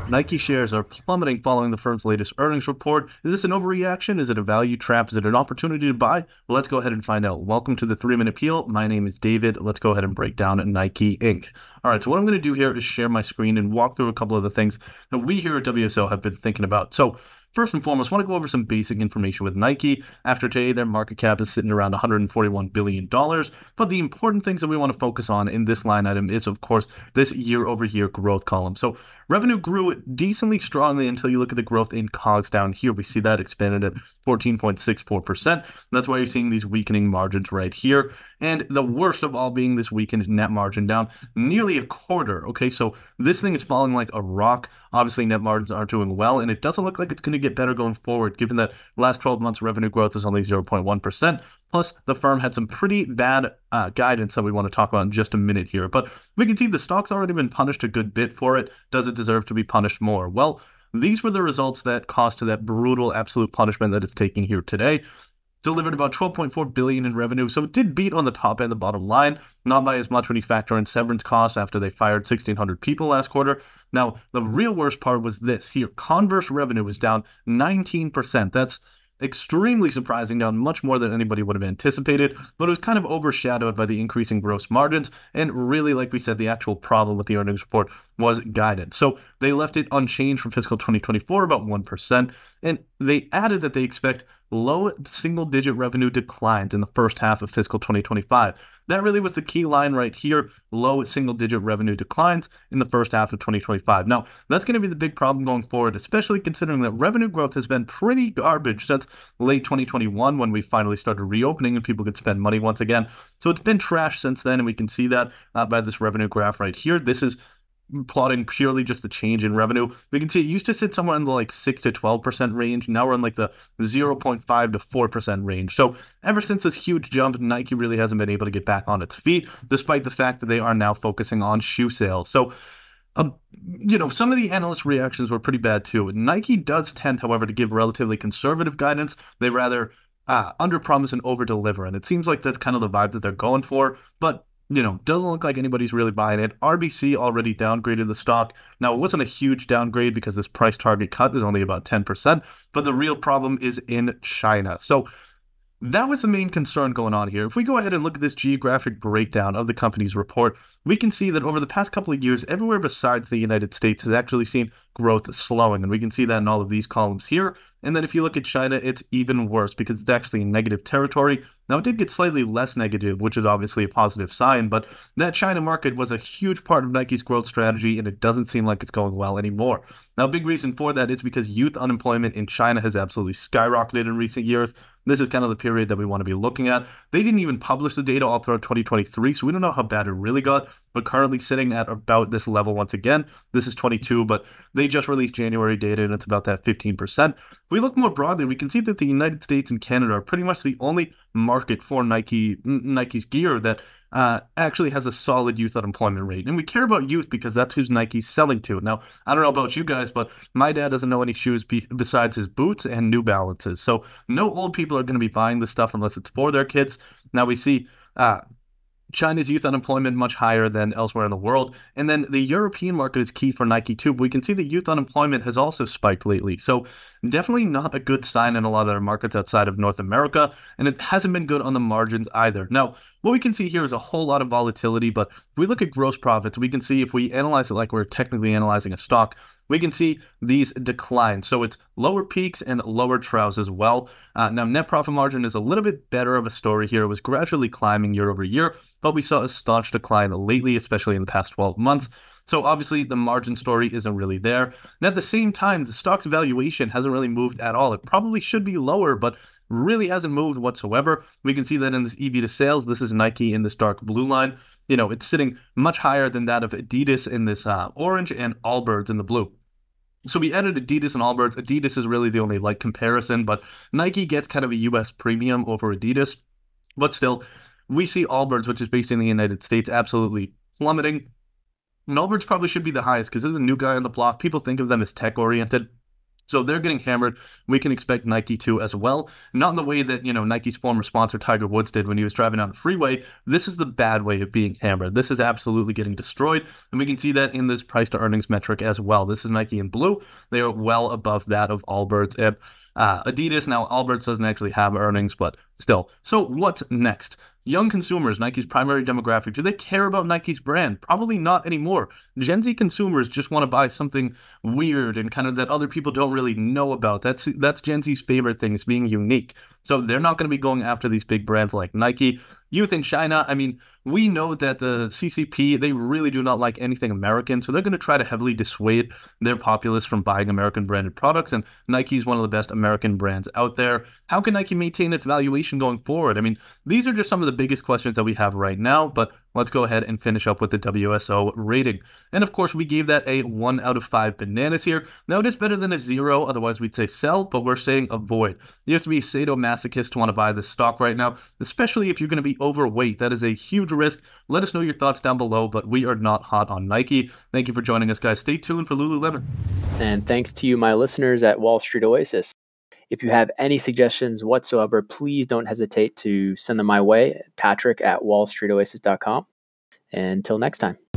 Nike shares are plummeting following the firm's latest earnings report. Is this an overreaction? Is it a value trap? Is it an opportunity to buy? Well, let's go ahead and find out. Welcome to the 3-Minute Peel. My name is David. Let's go ahead and break down Nike Inc. All right, so what I'm going to do here is share my screen and walk through a couple of the things that we here at WSO have been thinking about. So first and foremost, I want to go over some basic information with Nike. After today, their market cap is sitting around $141 billion. But the important things that we want to focus on in this line item is, of course, this year-over-year growth column. So revenue grew decently strongly until you look at the growth in COGS down here. We see that expanded at 14.64%. That's why you're seeing these weakening margins right here. And the worst of all being this weakened net margin down nearly a quarter. Okay, so this thing is falling like a rock. Obviously, net margins aren't doing well, and it doesn't look like it's going to get better going forward, given that last 12 months revenue growth is only 0.1%. Plus, the firm had some pretty bad guidance that we want to talk about in just a minute here. But we can see the stock's already been punished a good bit for it. Does it deserve to be punished more? Well, these were the results that caused to that brutal absolute punishment that it's taking here today. Delivered about $12.4 billion in revenue, so it did beat on the top and the bottom line, not by as much when you factor in severance costs after they fired 1,600 people last quarter. Now, the real worst part was this here. Converse revenue was down 19%. That's extremely surprising, down much more than anybody would have anticipated, but it was kind of overshadowed by the increasing gross margins, and really, like we said, the actual problem with the earnings report was guidance. So they left it unchanged for fiscal 2024, about 1%, and they added that they expect low single-digit revenue declines in the first half of fiscal 2025. That really was the key line right here, low single-digit revenue declines in the first half of 2025. Now, that's going to be the big problem going forward, especially considering that revenue growth has been pretty garbage since late 2021 when we finally started reopening and people could spend money once again. So it's been trash since then, and we can see that by this revenue graph right here. This is plotting purely just the change in revenue. We can see it used to sit somewhere in the 6 to 12% range. Now we're in the 0.5 to 4% range. So ever since this huge jump, Nike really hasn't been able to get back on its feet, despite the fact that they are now focusing on shoe sales. So some of the analyst reactions were pretty bad too. Nike does tend, however, to give relatively conservative guidance. They rather under-promise and over-deliver, and it seems like that's kind of the vibe that they're going for. But doesn't look like anybody's really buying it. RBC already downgraded the stock. Now, it wasn't a huge downgrade because this price target cut is only about 10%, but the real problem is in China. So that was the main concern going on here. If we go ahead and look at this geographic breakdown of the company's report, we can see that over the past couple of years, everywhere besides the United States has actually seen growth slowing, and we can see that in all of these columns here. And then if you look at China, it's even worse because it's actually in negative territory. Now, it did get slightly less negative, which is obviously a positive sign, but that China market was a huge part of Nike's growth strategy, and it doesn't seem like it's going well anymore. Now, a big reason for that is because youth unemployment in China has absolutely skyrocketed in recent years. This is kind of the period that we want to be looking at. They didn't even publish the data all throughout 2023, so we don't know how bad it really got, but currently sitting at about this level once again. This is 22, but they just released January data, and it's about that 15%. If we look more broadly, we can see that the United States and Canada are pretty much the only market for Nike's gear that actually has a solid youth unemployment rate. And we care about youth because that's who's Nike's selling to. Now, I don't know about you guys, but my dad doesn't know any shoes besides his boots and New Balances. So no old people are going to be buying this stuff unless it's for their kids. Now we see China's youth unemployment much higher than elsewhere in the world. And then the European market is key for Nike too. But we can see that youth unemployment has also spiked lately. So definitely not a good sign in a lot of other markets outside of North America. And it hasn't been good on the margins either. Now, what we can see here is a whole lot of volatility. But if we look at gross profits, we can see if we analyze it like we're technically analyzing a stock, we can see these declines. So it's lower peaks and lower troughs as well. Now, net profit margin is a little bit better of a story here. It was gradually climbing year over year, but we saw a staunch decline lately, especially in the past 12 months. So obviously the margin story isn't really there. And at the same time, the stock's valuation hasn't really moved at all. It probably should be lower, but really hasn't moved whatsoever. We can see that in this EV to sales. This is Nike in this dark blue line. It's sitting much higher than that of Adidas in this orange and Allbirds in the blue. So we added Adidas and Allbirds. Adidas is really the only comparison, but Nike gets kind of a US premium over Adidas. But still, we see Allbirds, which is based in the United States, absolutely plummeting. And Allbirds probably should be the highest because they're the new guy on the block. People think of them as tech-oriented. So they're getting hammered. We can expect Nike to as well. Not in the way that, Nike's former sponsor Tiger Woods did when he was driving down the freeway. This is the bad way of being hammered. This is absolutely getting destroyed. And we can see that in this price to earnings metric as well. This is Nike in blue. They are well above that of Allbirds and Adidas. Now, Allbirds doesn't actually have earnings, but still. So what's next? Young consumers, Nike's primary demographic, do they care about Nike's brand? Probably not anymore. Gen Z consumers just want to buy something weird and kind of that other people don't really know about. That's Gen Z's favorite thing, is being unique. So they're not going to be going after these big brands like Nike. Youth in China, I mean, we know that the CCP, they really do not like anything American, so they're going to try to heavily dissuade their populace from buying American branded products, and Nike is one of the best American brands out there. How can Nike maintain its valuation going forward? I mean, these are just some of the biggest questions that we have right now, but let's go ahead and finish up with the WSO rating. And of course, we gave that a 1 out of 5 bananas here. Now, it is better than a 0, otherwise we'd say sell, but we're saying avoid. You have to be sadomasochist to want to buy this stock right now, especially if you're going to be overweight. That is a huge risk. Let us know your thoughts down below, but we are not hot on Nike. Thank you for joining us, guys. Stay tuned for Lululemon. And thanks to you, my listeners at Wall Street Oasis. If you have any suggestions whatsoever, please don't hesitate to send them my way, Patrick at wallstreetoasis.com. Until next time.